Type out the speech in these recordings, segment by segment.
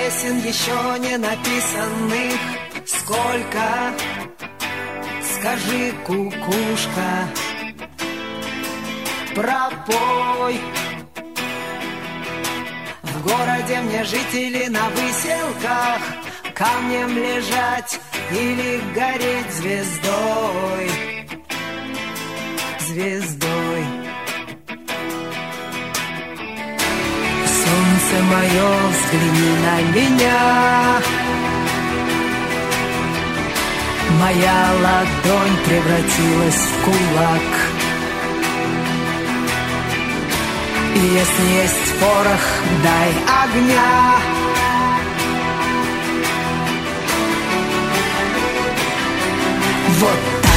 песен еще не написанных сколько? Скажи, кукушка, пропой. В городе мне жить или на выселках, камнем лежать или гореть звездой, звездой. Солнце мое, взгляни на меня. Моя ладонь превратилась в кулак. И если есть порох, дай огня. Вот так.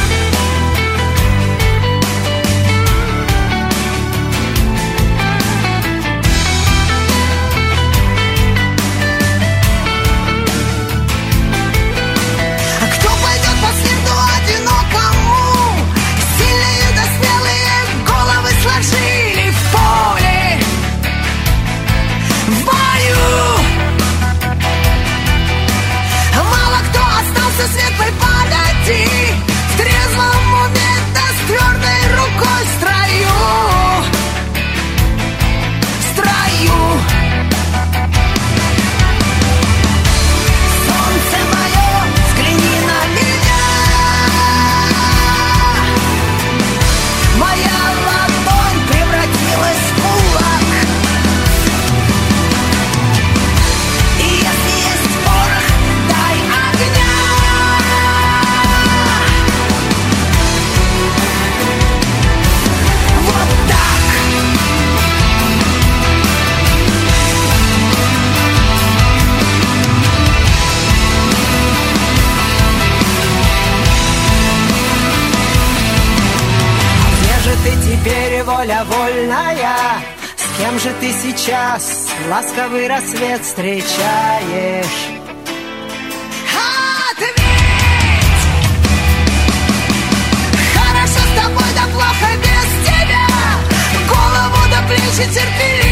А кто пойдет по следу одинокому? Сильные да смелые головы сложили в поле, в бою. Мало кто остался светлой памяти, в трезвом уме да с твердой рукой в строю, в строю. Солнце мое, взгляни на меня. Моя ладонь превратилась в кулак. И если есть порох, дай огня. Вот так. Где же ты теперь, воля вольная? С кем же ты сейчас ласковый рассвет встречаешь? Ответь! Хорошо с тобой, да плохо без тебя. Голову до плечи терпеливо